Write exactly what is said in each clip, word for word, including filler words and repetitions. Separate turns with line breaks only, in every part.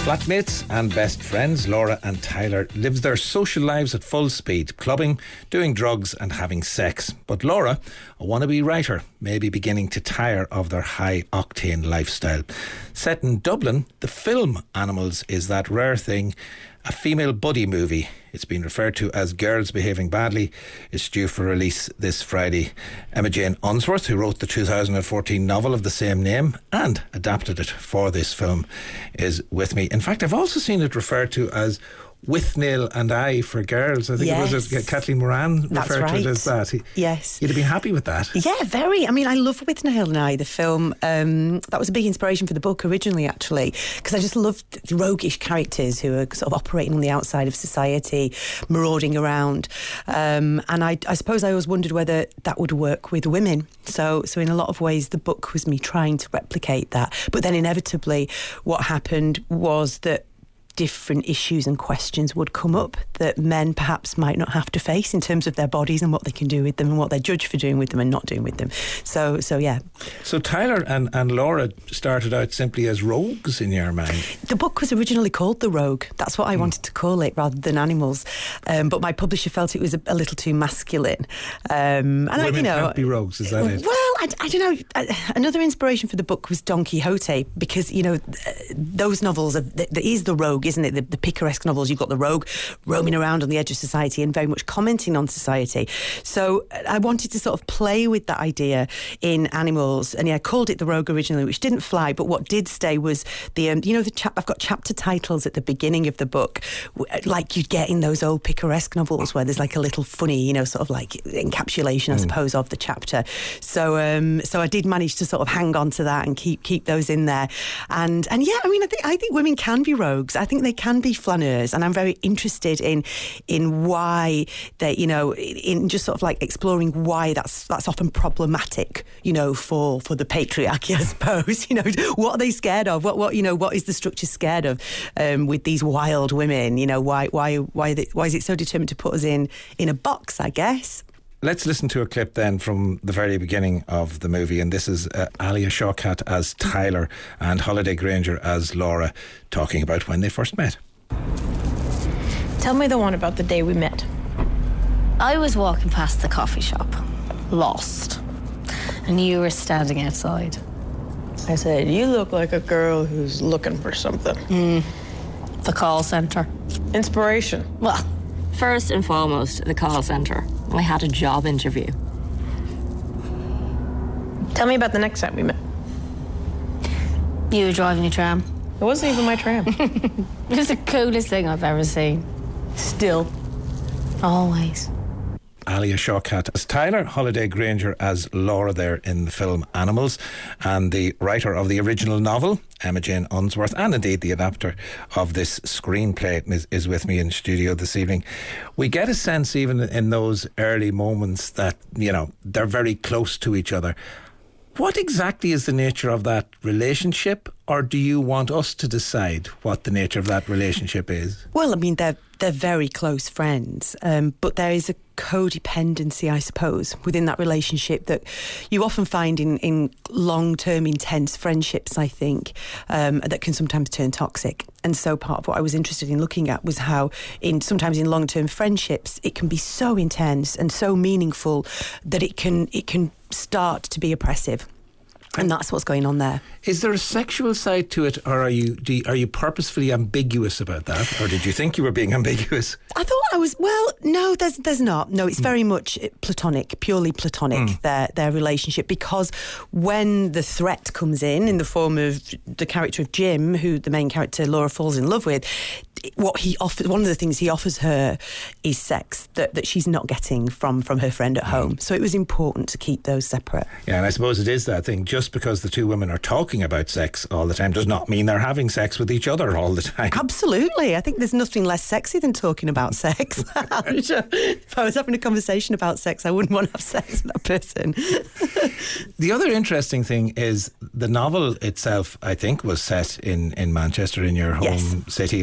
Flatmates and best friends, Laura and Tyler, lives their social lives at full speed, clubbing, doing drugs and having sex. But Laura, a wannabe writer, may be beginning to tire of their high-octane lifestyle. Set in Dublin, the film Animals is that rare thing, a female buddy movie. It's been referred to as Girls Behaving Badly. It's due for release this Friday. Emma Jane Unsworth, who wrote the two thousand fourteen novel of the same name and adapted it for this film, is with me. In fact, I've also seen it referred to as With Neil and I for Girls. I think
yes.
it was uh, Kathleen Moran
That's
referred
right.
to it as that.
Yes.
You'd have been happy with that.
Yeah, very. I mean, I love With Neil and I, the film. Um, that was a big inspiration for the book originally, actually, because I just loved the roguish characters who are sort of operating on the outside of society, marauding around. Um, and I, I suppose I always wondered whether that would work with women. So, so in a lot of ways, the book was me trying to replicate that. But then inevitably, what happened was that different issues and questions would come up that men perhaps might not have to face in terms of their bodies and what they can do with them and what they're judged for doing with them and not doing with them. So, so yeah.
So Tyler and, and Laura started out simply as rogues in your mind.
The book was originally called The Rogue. That's what I mm. wanted to call it rather than Animals. Um, but my publisher felt it was a, a little too masculine. Um, and
Women
I, you know,
can't be rogues, is that it?
Well, I, I don't know. I, another inspiration for the book was Don Quixote, because, you know, those novels, are, there is the rogue, isn't it? The, the picaresque novels, you've got the rogue roaming around on the edge of society and very much commenting on society. So I wanted to sort of play with that idea in Animals, and yeah, I called it The Rogue originally, which didn't fly, but what did stay was the, um, you know, the chap- I've got chapter titles at the beginning of the book, like you'd get in those old picaresque novels where there's like a little funny, you know, sort of like encapsulation, I suppose, mm. of the chapter. So um, so I did manage to sort of hang on to that and keep keep those in there. And and yeah, I mean, I think I think women can be rogues. I think they can be flaneurs, and I'm very interested in in why they, you know, in just sort of like exploring why that's that's often problematic, you know, for for the patriarchy, I suppose. You know, what are they scared of? What what you know, what is the structure scared of um, with these wild women? You know, why why why they, why is it so determined to put us in in a box, I guess?
Let's listen to a clip then from the very beginning of the movie, and this is uh, Alia Shawkat as Tyler and Holiday Granger as Laura talking about when they first met.
Tell me the one about the day we met.
I was walking past the coffee shop, lost, and you were standing outside.
I said, you look like a girl who's looking for something.
Mm, the call centre.
Inspiration.
Well, first and foremost, the call centre. I had a job interview.
Tell me about the next time we met.
You were driving a tram.
It wasn't even my tram.
It was the coolest thing I've ever seen.
Still.
Always.
Alia Shawkat as Tyler, Holiday Granger as Laura there in the film Animals, and the writer of the original novel, Emma Jane Unsworth, and indeed the adapter of this screenplay is, is with me in studio this evening. We get a sense even in those early moments that, you know, they're very close to each other. What exactly is the nature of that relationship, or do you want us to decide what the nature of that relationship is?
Well, I mean, they're they're very close friends, um, but there is a codependency, I suppose, within that relationship that you often find in, in long-term intense friendships, I think, um, that can sometimes turn toxic. And so part of what I was interested in looking at was how in sometimes in long-term friendships it can be so intense and so meaningful that it can it can start to be oppressive. And that's what's going on there.
Is there a sexual side to it, or are you do you, are you purposefully ambiguous about that, or did you think you were being ambiguous?
I thought I was. Well, no, there's there's not. No, it's very much platonic, purely platonic. Mm. Their their relationship, because when the threat comes in in the form of the character of Jim, who the main character Laura falls in love with, what he offers, one of the things he offers her is sex that, that she's not getting from from her friend at home. So it was important to keep those separate.
Yeah, and I suppose it is that thing. Just because the two women are talking about sex all the time does not mean they're having sex with each other all the time.
Absolutely. I think there's nothing less sexy than talking about sex. I'm sure if I was having a conversation about sex, I wouldn't want to have sex with that person.
The other interesting thing is the novel itself, I think, was set in, in Manchester, in your home yes. city of, of Manchester.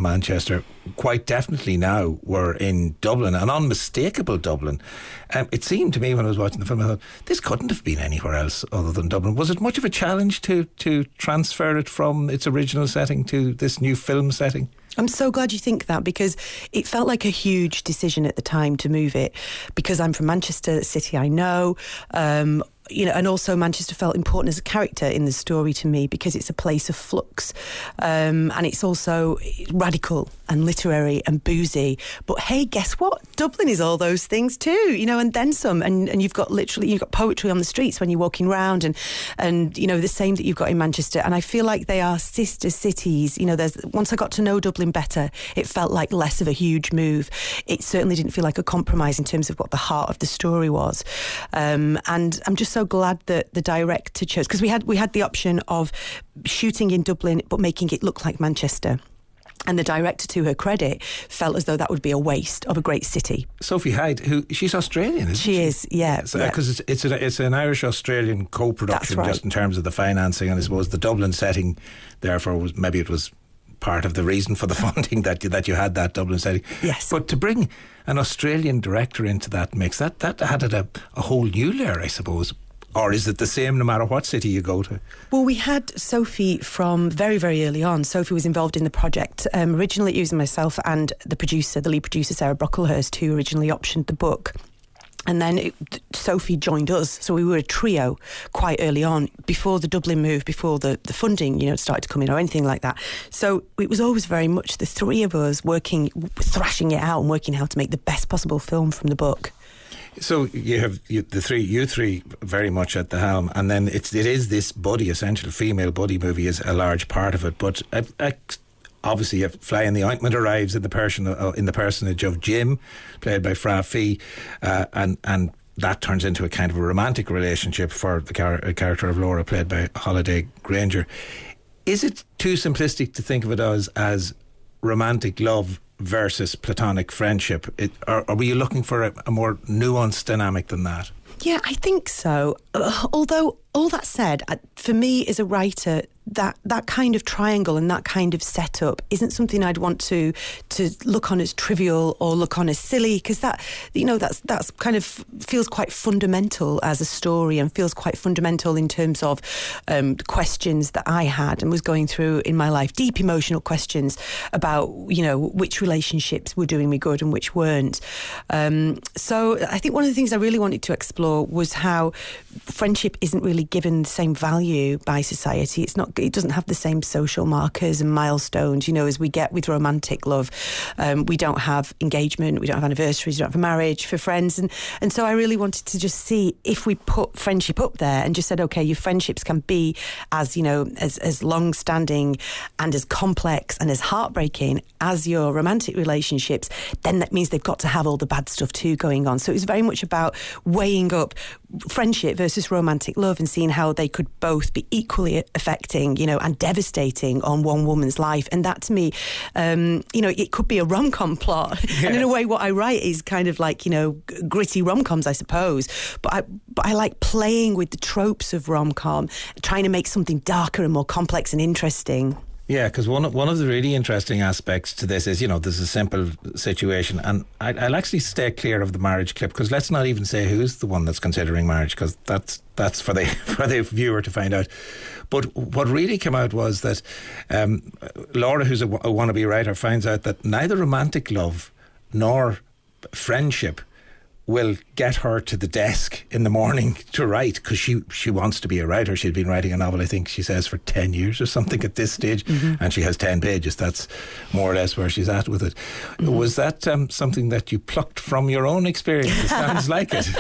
Manchester, quite definitely now were in Dublin, an unmistakable Dublin. Um, it seemed to me when I was watching the film, I thought, this couldn't have been anywhere else other than Dublin. Was it much of a challenge to, to transfer it from its original setting to this new film setting?
I'm so glad you think that, because it felt like a huge decision at the time to move it, because I'm from Manchester, the city I know, um, you know, and also Manchester felt important as a character in the story to me because it's a place of flux, um, and it's also radical and literary and boozy. But hey, guess what? Dublin is all those things too, you know, and then some. And, and you've got literally, you've got poetry on the streets when you're walking around, and and you know the same that you've got in Manchester. And I feel like they are sister cities. You know, there's once I got to know Dublin better, it felt like less of a huge move. It certainly didn't feel like a compromise in terms of what the heart of the story was. Um, and I'm just so glad that the director chose, because we had we had the option of shooting in Dublin but making it look like Manchester. And the director, to her credit, felt as though that would be a waste of a great city.
Sophie Hyde, who she's Australian, isn't she?
She is, yeah.
Because
yeah.
it's it's, a, it's an Irish-Australian co-production,
right.
just in terms of the financing, and I suppose the Dublin setting, therefore, was maybe it was part of the reason for the funding that you, that you had that Dublin setting.
Yes.
But to bring an Australian director into that mix, that, that added a, a whole new layer, I suppose. Or is it the same no matter what city you go to?
Well, we had Sophie from very, very early on. Sophie was involved in the project. Um, originally, it was myself and the producer, the lead producer, Sarah Brocklehurst, who originally optioned the book. And then it, Sophie joined us. So we were a trio quite early on, before the Dublin move, before the, the funding, you know, started to come in or anything like that. So it was always very much the three of us working, thrashing it out and working how to make the best possible film from the book.
So you have you, the three, you three, very much at the helm, and then it's it is this buddy, essential female buddy movie is a large part of it. But I, I, obviously, a fly in the ointment arrives in the person uh, in the personage of Jim, played by Fra Fee, uh, and and that turns into a kind of a romantic relationship for the char- character of Laura, played by Holiday Granger. Is it too simplistic to think of it as as romantic love versus platonic friendship? It, or, or were you looking for a, a more nuanced dynamic than that?
Yeah, I think so. Uh, although, all that said, uh, for me as a writer, that that kind of triangle and that kind of setup isn't something I'd want to to look on as trivial or look on as silly, because that, you know, that's that's kind of feels quite fundamental as a story, and feels quite fundamental in terms of um, the questions that I had and was going through in my life, deep emotional questions about, you know, which relationships were doing me good and which weren't. Um, so I think one of the things I really wanted to explore was how friendship isn't really given the same value by society. It's not. It doesn't have the same social markers and milestones, you know, as we get with romantic love. Um, we don't have engagement, we don't have anniversaries, we don't have a marriage for friends. And, and so I really wanted to just see if we put friendship up there and just said, OK, your friendships can be as, you know, as, as long-standing and as complex and as heartbreaking as your romantic relationships, then that means they've got to have all the bad stuff too going on. So it was very much about weighing up friendship versus romantic love and seeing how they could both be equally affecting, you know, and devastating on one woman's life. And that to me, um, you know, it could be a rom-com plot. Yeah. And in a way, what I write is kind of like, you know, g- gritty rom-coms, I suppose. But I, but I like playing with the tropes of rom-com, trying to make something darker and more complex and interesting.
Yeah, because one of, one of the really interesting aspects to this is, you know, there's a simple situation, and I, I'll actually stay clear of the marriage clip, because let's not even say who's the one that's considering marriage, because that's that's for the for the viewer to find out. But what really came out was that um, Laura, who's a, a wannabe writer, finds out that neither romantic love nor friendship will get her to the desk in the morning to write, because she, she wants to be a writer. She'd been writing a novel, I think she says, for ten years or something at this stage, mm-hmm. and she has ten pages. That's more or less where she's at with it. Mm-hmm. Was that um, something that you plucked from your own experience? It sounds like it.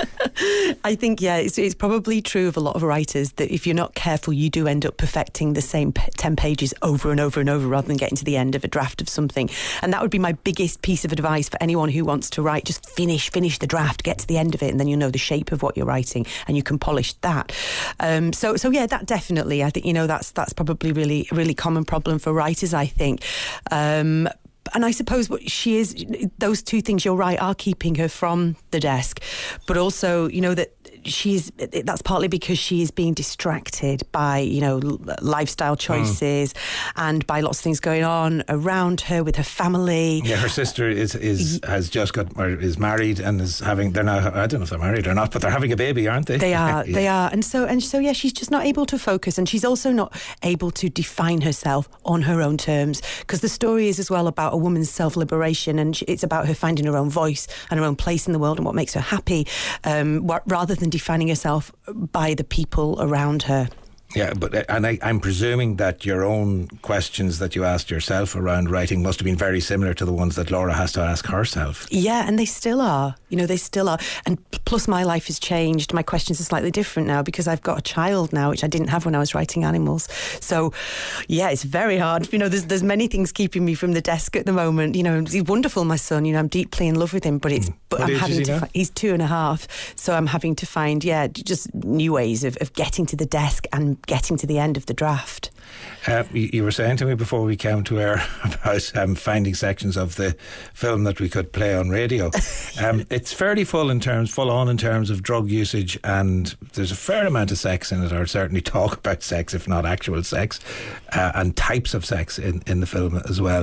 I think, yeah, it's, it's probably true of a lot of writers that if you're not careful, you do end up perfecting the same p- ten pages over and over and over rather than getting to the end of a draft of something. And that would be my biggest piece of advice for anyone who wants to write. Just finish, finish the draft, get to the end of it, and then you'll know the shape of what you're writing and you can polish that. Um, so, so yeah, that definitely, I think, you know, that's that's probably really, really common problem for writers, I think. Um, And I suppose what she is, those two things, you're right, are keeping her from the desk. But also, you know, that she's that's partly because she is being distracted by, you know, lifestyle choices mm. and by lots of things going on around her with her family.
Yeah, her sister is is has just got or is married and is having. They're now. I don't know if they're married or not, but they're having a baby, aren't they?
They are.
yeah.
They are. And so and so yeah, she's just not able to focus, and she's also not able to define herself on her own terms, because the story is as well about a woman's self-liberation, and it's about her finding her own voice and her own place in the world and what makes her happy, um, rather than defining herself by the people around her.
Yeah, but and I, I'm presuming that your own questions that you asked yourself around writing must have been very similar to the ones that Laura has to ask herself.
Yeah, and they still are. You know, they still are. And plus my life has changed. My questions are slightly different now because I've got a child now, which I didn't have when I was writing Animals. So, yeah, it's very hard. You know, there's there's many things keeping me from the desk at the moment. You know, he's wonderful, my son. You know, I'm deeply in love with him, but it's... Mm. But
what
I'm
age
having
is he
to
now?
fi- he's two and a half. So I'm having to find, yeah, just new ways of, of getting to the desk and getting to the end of the draft.
Uh, you, you were saying to me before we came to air about um, finding sections of the film that we could play on radio. Um, it's fairly full in terms, full on in terms of drug usage, and there's a fair amount of sex in it, or certainly talk about sex, if not actual sex, uh, and types of sex in, in the film as well.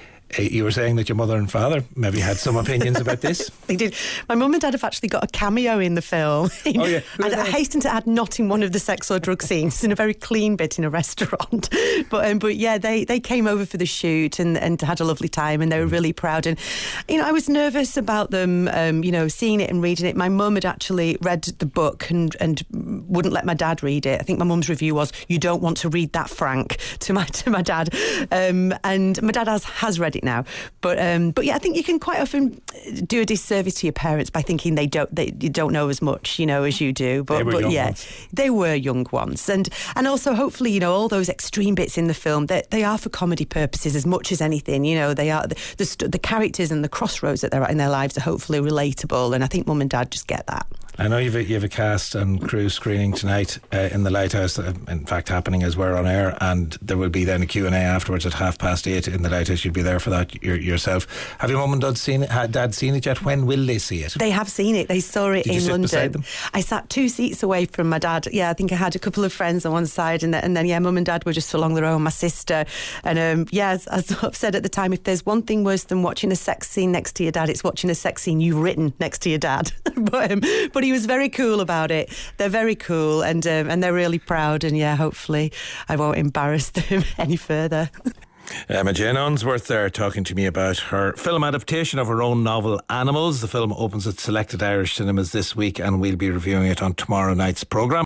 You were saying that your mother and father maybe had some opinions about this.
They did. My mum and dad have actually got a cameo in the film.
Oh yeah.
And I hasten to add, not in one of the sex or drug scenes, in a very clean bit in a restaurant. But um, but yeah, they, they came over for the shoot and, and had a lovely time, and they were really proud. And you know, I was nervous about them, um, you know, seeing it and reading it. My mum had actually read the book and and wouldn't let my dad read it. I think my mum's review was, "You don't want to read that, Frank," to my to my dad. Um, and my dad has has read it now, but um, but yeah, I think you can quite often do a disservice to your parents by thinking they don't they you don't know as much, you know, as you do. But
they were
but
young
yeah,
ones.
they were young ones, and and also hopefully, you know, all those extreme bits in the film, they they are for comedy purposes as much as anything. You know, they are the the, the characters and the crossroads that they're at in their lives are hopefully relatable, and I think mum and dad just get that.
I know you've a, you have a cast and crew screening tonight uh, in the Lighthouse, uh, in fact happening as we're on air, and there will be then a Q and A afterwards at half past eight in the Lighthouse. You'll be there for that your, yourself. Have your mum and dad seen it? Had dad seen it yet? When will they see it?
They have seen it. They saw it
Did you
in
sit
London.
beside them?
I sat two seats away from my dad. Yeah, I think I had a couple of friends on one side, and then, and then yeah, mum and dad were just along their own, my sister. And um, yeah, as, as I've said at the time, if there's one thing worse than watching a sex scene next to your dad, it's watching a sex scene you've written next to your dad. but, um, but he was very cool about about it. They're very cool, and um, and they're really proud, and yeah, hopefully I won't embarrass them any further.
Emma Jane Unsworth there talking to me about her film adaptation of her own novel Animals. The film opens at selected Irish cinemas this week, and we'll be reviewing it on tomorrow night's programme.